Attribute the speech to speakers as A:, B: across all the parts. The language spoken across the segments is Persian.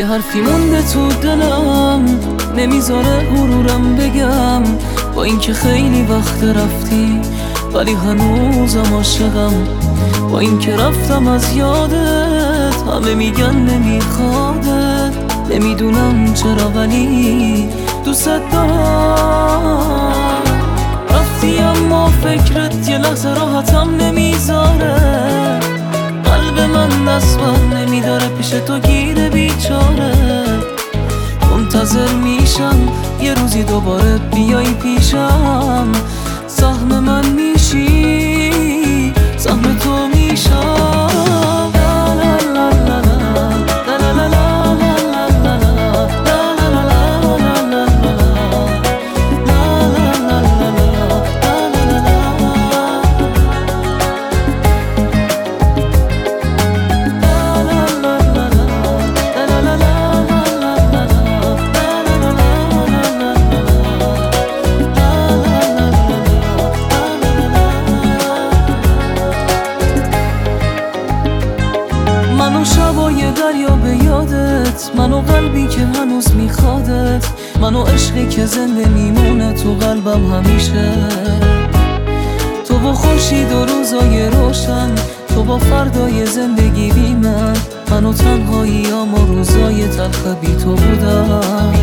A: یه حرفی مونده تو دلم نمیذاره غرورم بگم، با اینکه خیلی وقت رفتی ولی هنوزم عاشقم. با اینکه رفتم از یادت همه میگن نمیخوادت، نمیدونم چرا ولی دوست دارم. رفتی اما فکرت یه لحظه راحتم نمیذاره، قلب من دست بر نمیداره پیش تو گیره بیچاره. منتظر میشم یه روزی دوباره بیای پیشم، سهم من میشی سهم تو میشم. منو شبای دریا به یادت، منو قلبی که هنوز میخوادت، منو عشقی که زنده میمونه تو قلبم همیشه. تو با خورشید و روزای روشن، تو با فردای زندگی بی منو تنهاییام و روزای تلخ بی تو بودم.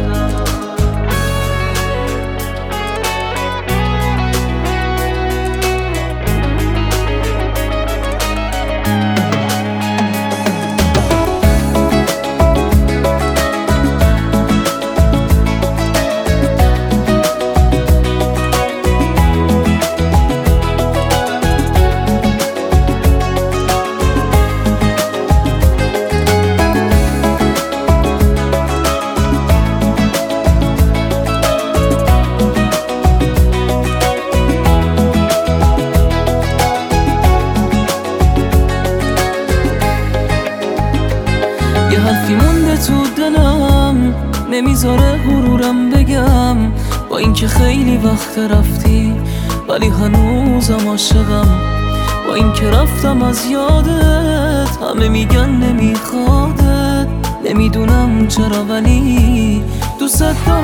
A: یه حرفی مونده تو دلم نمیذاره غرورم بگم، با اینکه خیلی وقت رفتی ولی هنوزم عاشقم. با اینکه رفتم از یادت همه میگن نمیخوادت، نمیدونم چرا ولی دوست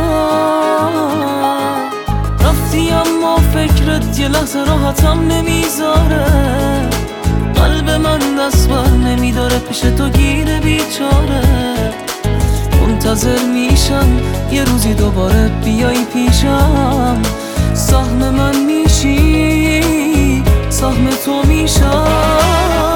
A: دارم. رفتی اما فکرت یه لحظه راحتم نمیذاره، قلب من دست بر نمیداره پیش تو گیره بیچاره. منتظر میشم یه روزی دوباره بیای پیشم، سهم من میشی سهم تو میشم.